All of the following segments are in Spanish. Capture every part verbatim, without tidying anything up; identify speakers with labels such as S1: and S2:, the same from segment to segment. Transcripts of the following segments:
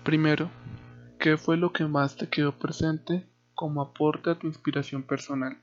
S1: Primero, ¿qué fue lo que más te quedó presente como aporte a tu inspiración personal?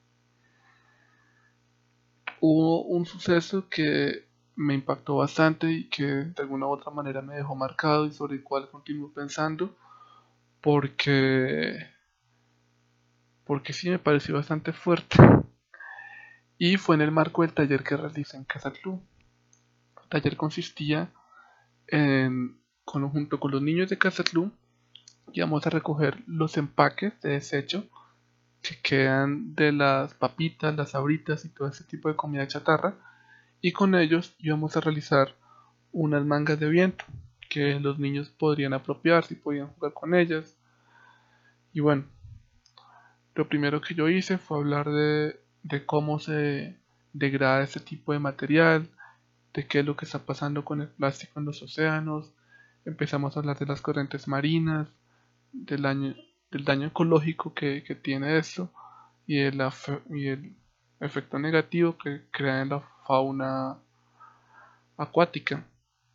S1: Hubo un suceso que me impactó bastante y que de alguna u otra manera me dejó marcado y sobre el cual continúo pensando porque, porque sí me pareció bastante fuerte. Y fue en el marco del taller que realicé en Casa Club. El taller consistía en, con, junto con los niños de Casa Club, íbamos a recoger los empaques de desecho que quedan de las papitas, las sabritas y todo ese tipo de comida chatarra, y con ellos íbamos a realizar unas mangas de viento que los niños podrían apropiarse y podían jugar con ellas. Y bueno, lo primero que yo hice fue hablar de, de cómo se degrada este tipo de material, de qué es lo que está pasando con el plástico en los océanos. Empezamos a hablar de las corrientes marinas, del daño, del daño ecológico que, que tiene esto y el, y el efecto negativo que crea en la fauna acuática.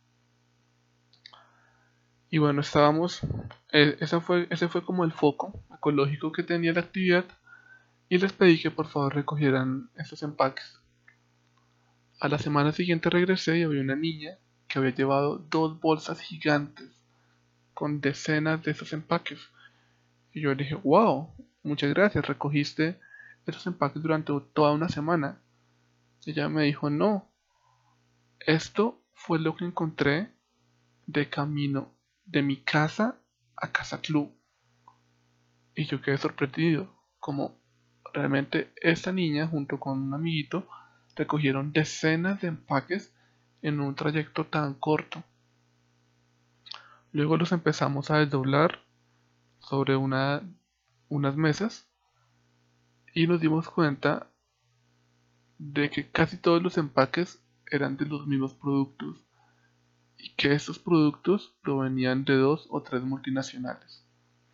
S1: Y bueno, estábamos, eh, esa fue, ese fue como el foco ecológico que tenía la actividad, y les pedí que por favor recogieran esos empaques. A la semana siguiente regresé y había una niña que había llevado dos bolsas gigantes con decenas de esos empaques. Y yo le dije, wow, muchas gracias, recogiste esos empaques durante toda una semana. Y ella me dijo, no, esto fue lo que encontré de camino de mi casa a Casa Club. Y yo quedé sorprendido, como realmente esta niña junto con un amiguito recogieron decenas de empaques en un trayecto tan corto. Luego los empezamos a desdoblar sobre una, unas mesas y nos dimos cuenta de que casi todos los empaques eran de los mismos productos y que estos productos provenían de dos o tres multinacionales.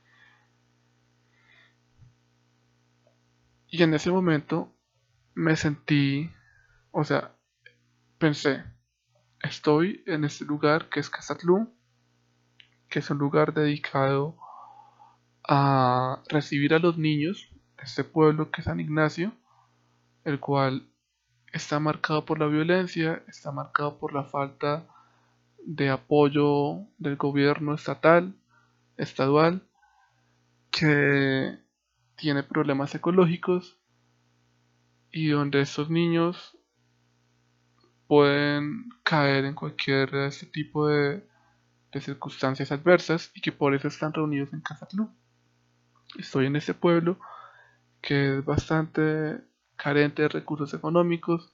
S1: Y en ese momento me sentí, o sea, pensé, estoy en este lugar que es Casatlún, que es un lugar dedicado a recibir a los niños de este pueblo que es San Ignacio, el cual está marcado por la violencia, está marcado por la falta de apoyo del gobierno estatal, estadual, que tiene problemas ecológicos y donde estos niños pueden caer en cualquier de este tipo de, de circunstancias adversas y que por eso están reunidos en Casa Club. Estoy en este pueblo que es bastante carente de recursos económicos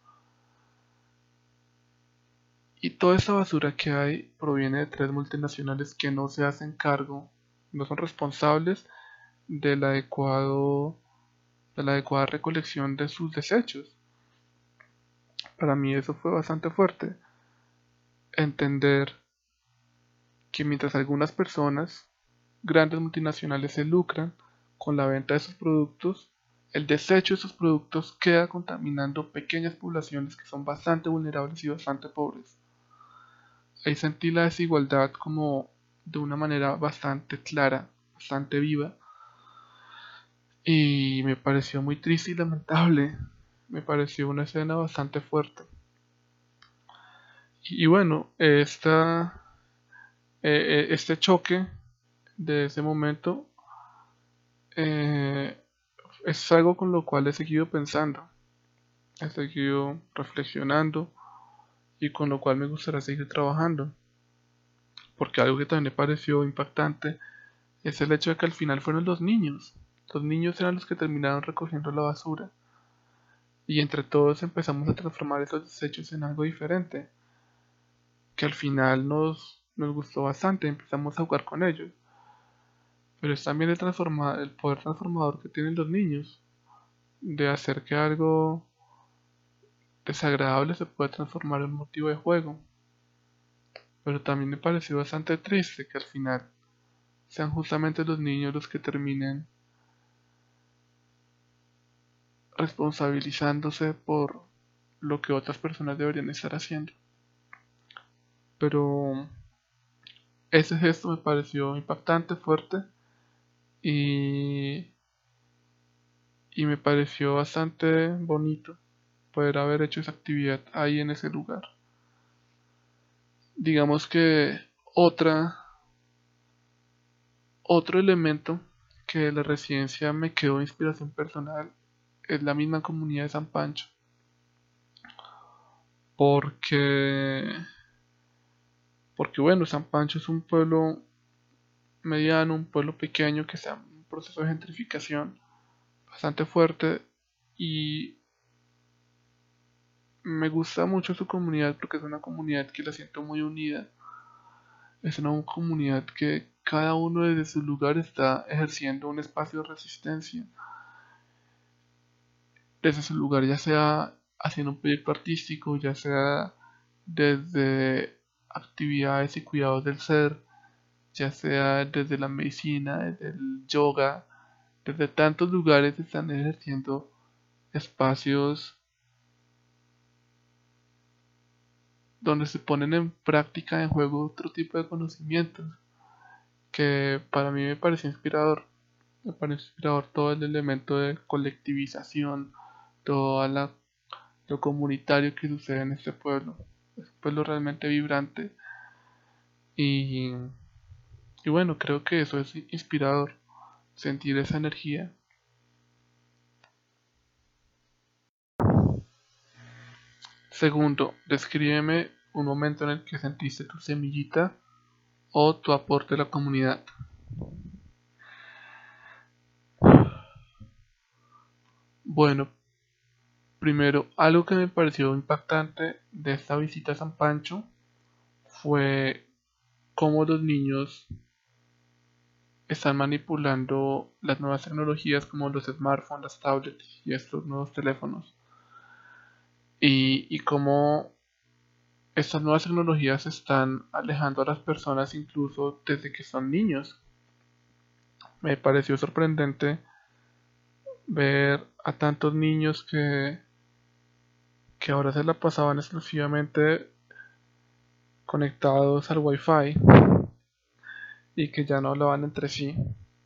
S1: y toda esa basura que hay proviene de tres multinacionales que no se hacen cargo, no son responsables del adecuado, de la adecuada recolección de sus desechos. Para mí eso fue bastante fuerte, entender que mientras algunas personas, grandes multinacionales, se lucran con la venta de sus productos, el desecho de esos productos queda contaminando pequeñas poblaciones que son bastante vulnerables y bastante pobres. Ahí sentí la desigualdad como de una manera bastante clara, bastante viva, y me pareció muy triste y lamentable. Me pareció una escena bastante fuerte. Y, y bueno, esta, eh, eh, este choque de ese momento eh, es algo con lo cual he seguido pensando, he seguido reflexionando y con lo cual me gustaría seguir trabajando. Porque algo que también me pareció impactante es el hecho de que al final fueron los niños. Los niños eran los que terminaron recogiendo la basura. Y entre todos empezamos a transformar esos desechos en algo diferente. Que al final nos, nos gustó bastante. Empezamos a jugar con ellos. Pero es también el, transforma- el poder transformador que tienen los niños. De hacer que algo desagradable se pueda transformar en un motivo de juego. Pero también me pareció bastante triste que al final sean justamente los niños los que terminen responsabilizándose por lo que otras personas deberían estar haciendo. Pero ese gesto me pareció impactante, fuerte y, y me pareció bastante bonito poder haber hecho esa actividad ahí en ese lugar. Digamos que otra, otro elemento que de la residencia me quedó de inspiración personal es la misma comunidad de San Pancho, porque, porque bueno, San Pancho es un pueblo mediano, un pueblo pequeño que está en un proceso de gentrificación bastante fuerte y me gusta mucho su comunidad porque es una comunidad que la siento muy unida. Es una comunidad que cada uno desde su lugar está ejerciendo un espacio de resistencia. Desde su lugar, ya sea haciendo un proyecto artístico, ya sea desde actividades y cuidados del ser, ya sea desde la medicina, desde el yoga, desde tantos lugares están ejerciendo espacios donde se ponen en práctica, en juego otro tipo de conocimientos, que para mí me parece inspirador. Me parece inspirador todo el elemento de colectivización, todo la, lo comunitario que sucede en este pueblo. Es un pueblo realmente vibrante y, y bueno, creo que eso es inspirador, sentir esa energía. Segundo, descríbeme un momento en el que sentiste tu semillita o tu aporte a la comunidad. Bueno, primero, algo que me pareció impactante de esta visita a San Pancho fue cómo los niños están manipulando las nuevas tecnologías como los smartphones, las tablets y estos nuevos teléfonos. Y, y cómo estas nuevas tecnologías están alejando a las personas incluso desde que son niños. Me pareció sorprendente ver a tantos niños que, que ahora se la pasaban exclusivamente conectados al Wi-Fi y que ya no hablaban entre sí.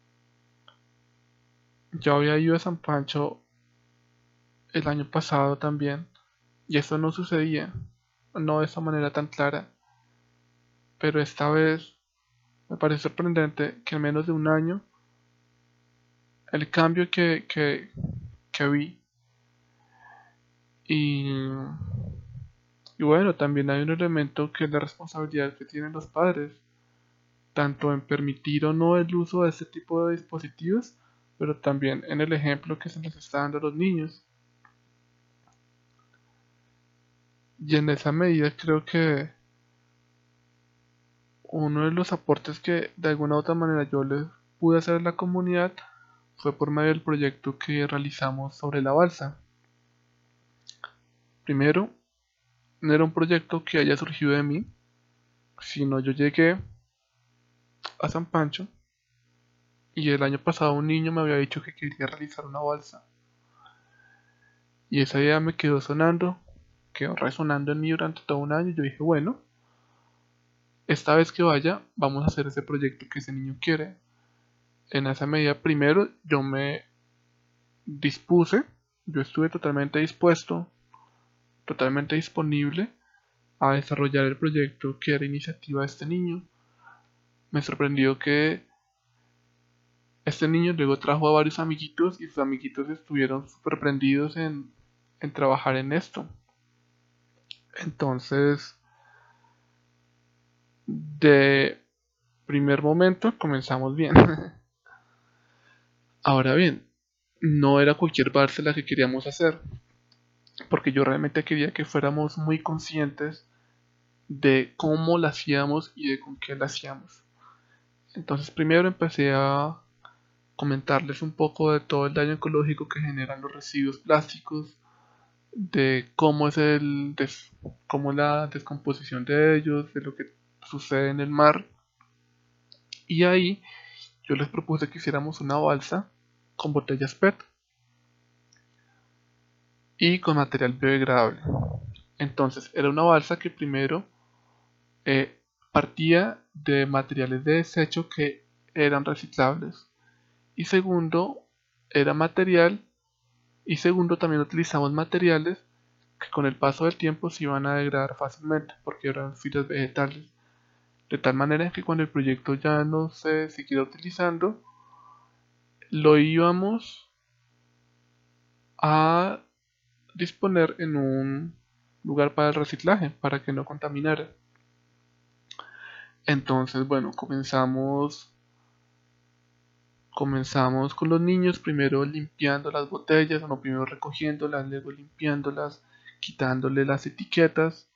S1: Yo había ido a San Pancho el año pasado también y eso no sucedía, no de esa manera tan clara, pero esta vez me parece sorprendente que en menos de un año el cambio que, que, que vi y, y bueno, también hay un elemento que es la responsabilidad que tienen los padres, tanto en permitir o no el uso de este tipo de dispositivos, pero también en el ejemplo que se les está dando a los niños. Y en esa medida creo que uno de los aportes que de alguna u otra manera yo le pude hacer a la comunidad fue por medio del proyecto que realizamos sobre la balsa. Primero, no era un proyecto que haya surgido de mí, sino yo llegué a San Pancho y el año pasado un niño me había dicho que quería realizar una balsa. Y esa idea me quedó sonando, quedó resonando en mí durante todo un año y yo dije, bueno, esta vez que vaya vamos a hacer ese proyecto que ese niño quiere. En esa medida primero yo me dispuse, yo estuve totalmente dispuesto, totalmente disponible a desarrollar el proyecto que era iniciativa de este niño. Me sorprendió que este niño luego trajo a varios amiguitos y sus amiguitos estuvieron súper prendidos en, en trabajar en esto. Entonces, de primer momento comenzamos bien. Ahora bien, no era cualquier Barça la que queríamos hacer, porque yo realmente quería que fuéramos muy conscientes de cómo la hacíamos y de con qué la hacíamos. Entonces primero empecé a comentarles un poco de todo el daño ecológico que generan los residuos plásticos, de cómo es el des cómo la descomposición de ellos, de lo que sucede en el mar. Y ahí yo les propuse que hiciéramos una balsa con botellas P E T y con material biodegradable. Entonces era una balsa que primero eh, partía de materiales de desecho que eran reciclables. Y segundo, era material. Y segundo, también utilizamos materiales que con el paso del tiempo se iban a degradar fácilmente porque eran fibras vegetales. De tal manera que cuando el proyecto ya no se siguiera utilizando, lo íbamos a disponer en un lugar para el reciclaje, para que no contaminara. Entonces, bueno, comenzamos comenzamos con los niños, primero limpiando las botellas, no, primero recogiéndolas, luego limpiándolas, quitándole las etiquetas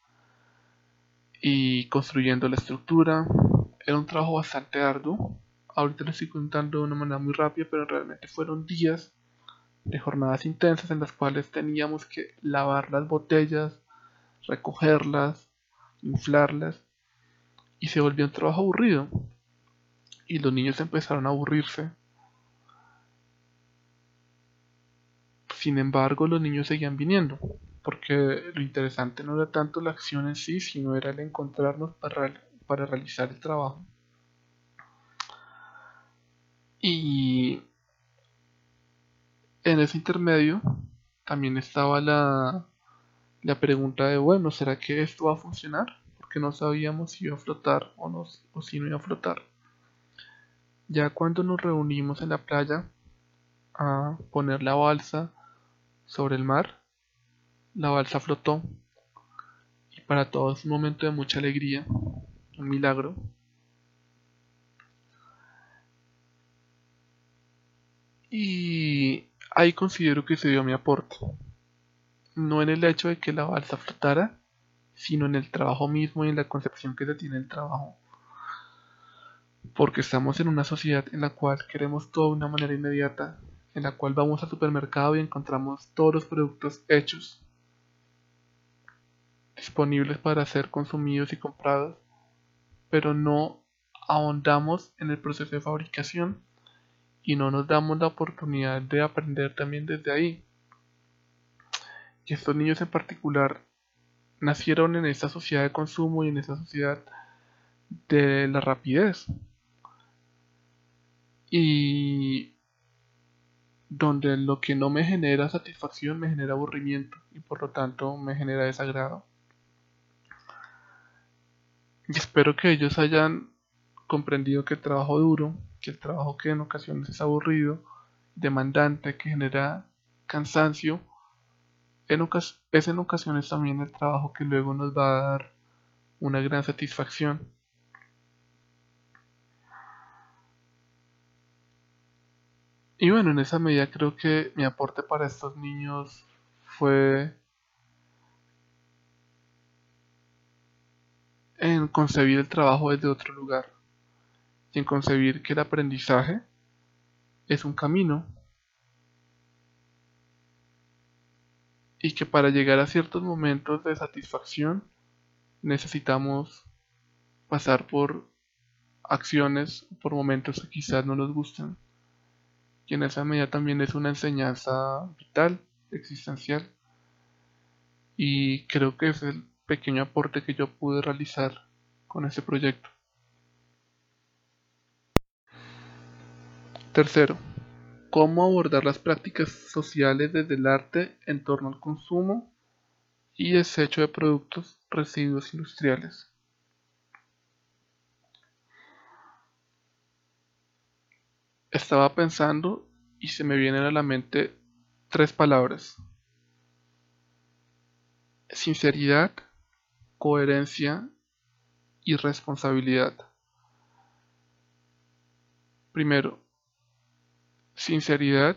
S1: y construyendo la estructura. Era un trabajo bastante arduo. Ahorita lo estoy contando de una manera muy rápida, pero realmente fueron días de jornadas intensas en las cuales teníamos que lavar las botellas, recogerlas, inflarlas, y se volvió un trabajo aburrido. Y los niños empezaron a aburrirse. Sin embargo, los niños seguían viniendo, porque lo interesante no era tanto la acción en sí, sino era el encontrarnos para, para realizar el trabajo. Y en ese intermedio también estaba la, la pregunta de, bueno, ¿será que esto va a funcionar? Porque no sabíamos si iba a flotar o, no, o si no iba a flotar. Ya cuando nos reunimos en la playa a poner la balsa sobre el mar, la balsa flotó y para todos es un momento de mucha alegría, un milagro. Y ahí considero que se dio mi aporte, no en el hecho de que la balsa flotara, sino en el trabajo mismo y en la concepción que se tiene del trabajo. Porque estamos en una sociedad en la cual queremos todo de una manera inmediata, en la cual vamos al supermercado y encontramos todos los productos hechos, disponibles para ser consumidos y comprados, pero no ahondamos en el proceso de fabricación y no nos damos la oportunidad de aprender también desde ahí. Y estos niños en particular nacieron en esta sociedad de consumo y en esta sociedad de la rapidez, y donde lo que no me genera satisfacción me genera aburrimiento y por lo tanto me genera desagrado. Y espero que ellos hayan comprendido que el trabajo duro, que el trabajo que en ocasiones es aburrido, demandante, que genera cansancio, en ocas- es en ocasiones también el trabajo que luego nos va a dar una gran satisfacción. Y bueno, en esa medida creo que mi aporte para estos niños fue en concebir el trabajo desde otro lugar y en concebir que el aprendizaje es un camino y que para llegar a ciertos momentos de satisfacción necesitamos pasar por acciones, por momentos que quizás no nos gusten. Y en esa medida también es una enseñanza vital, existencial. Y creo que es el pequeño aporte que yo pude realizar con este proyecto. Tercero, cómo abordar las prácticas sociales desde el arte en torno al consumo y desecho de productos residuos industriales. Estaba pensando y se me vienen a la mente tres palabras: sinceridad, coherencia y responsabilidad. Primero, sinceridad.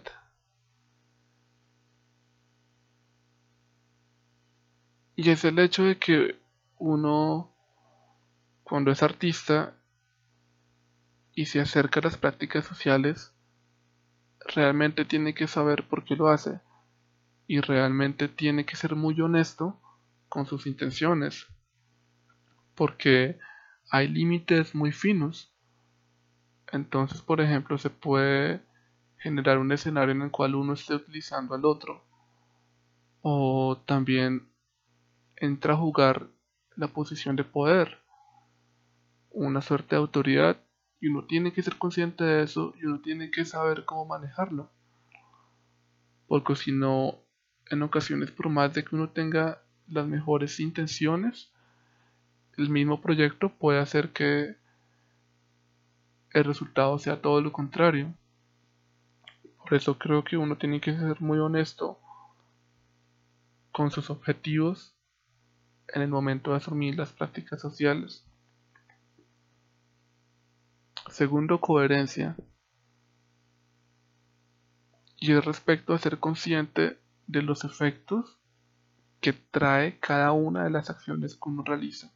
S1: Y es el hecho de que uno, cuando es artista y se acerca a las prácticas sociales, realmente tiene que saber por qué lo hace y realmente tiene que ser muy honesto con sus intenciones, porque hay límites muy finos. Entonces, por ejemplo, se puede generar un escenario en el cual uno esté utilizando al otro, o también entra a jugar la posición de poder, una suerte de autoridad y uno tiene que ser consciente de eso y uno tiene que saber cómo manejarlo. Porque si no, en ocasiones, por más de que uno tenga las mejores intenciones, el mismo proyecto puede hacer que el resultado sea todo lo contrario. Por eso creo que uno tiene que ser muy honesto con sus objetivos en el momento de asumir las prácticas sociales. Segundo, coherencia. Y es respecto a ser consciente de los efectos que trae cada una de las acciones que uno realiza.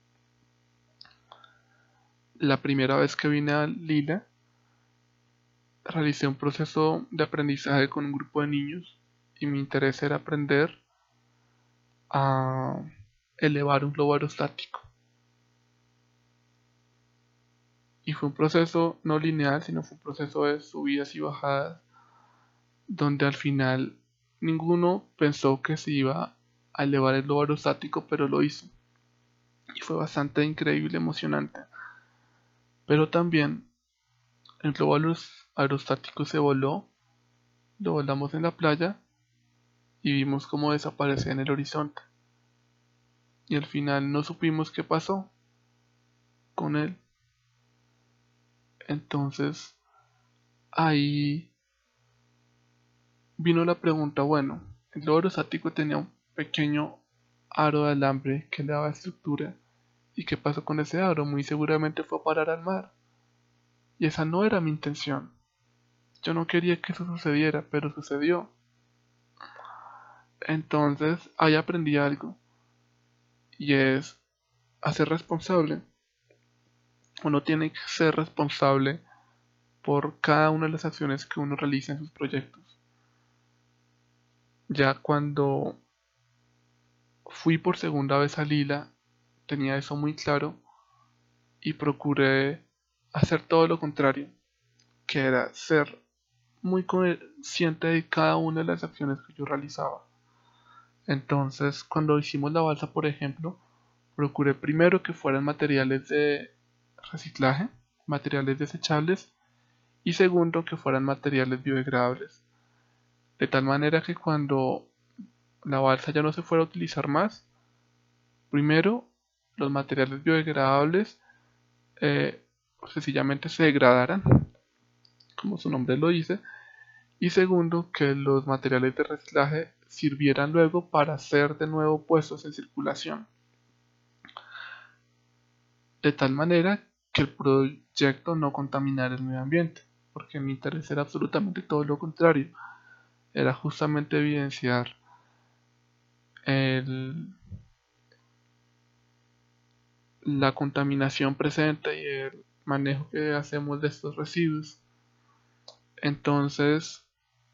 S1: La primera vez que vine a Lila, realicé un proceso de aprendizaje con un grupo de niños y mi interés era aprender a elevar un globo aerostático. Y fue un proceso no lineal, sino fue un proceso de subidas y bajadas, donde al final ninguno pensó que se iba a elevar el globo aerostático, pero lo hizo. Y fue bastante increíble, emocionante. Pero también el globo aerostático se voló, lo volamos en la playa y vimos cómo desaparecía en el horizonte. Y al final no supimos qué pasó con él. Entonces ahí vino la pregunta, bueno, el globo aerostático tenía un pequeño aro de alambre que le daba estructura. ¿Y qué pasó con ese aro? Muy seguramente fue a parar al mar. Y esa no era mi intención. Yo no quería que eso sucediera, pero sucedió. Entonces ahí aprendí algo. Y es a ser responsable. Uno tiene que ser responsable por cada una de las acciones que uno realiza en sus proyectos. Ya cuando fui por segunda vez a Lila, tenía eso muy claro y procuré hacer todo lo contrario, que era ser muy consciente de cada una de las acciones que yo realizaba. Entonces, cuando hicimos la balsa, por ejemplo, procuré primero que fueran materiales de reciclaje, materiales desechables, y segundo que fueran materiales biodegradables. De tal manera que cuando la balsa ya no se fuera a utilizar más, primero los materiales biodegradables eh, sencillamente se degradaran, como su nombre lo dice, y segundo que los materiales de reciclaje sirvieran luego para ser de nuevo puestos en circulación, de tal manera que el proyecto no contaminara el medio ambiente, porque mi interés era absolutamente todo lo contrario, era justamente evidenciar el, la contaminación presente y el manejo que hacemos de estos residuos. Entonces,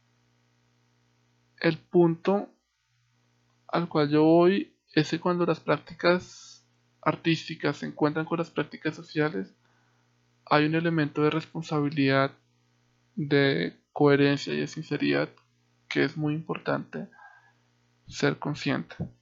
S1: el punto al cual yo voy es que cuando las prácticas artísticas se encuentran con las prácticas sociales, hay un elemento de responsabilidad, de coherencia y de sinceridad que es muy importante ser consciente.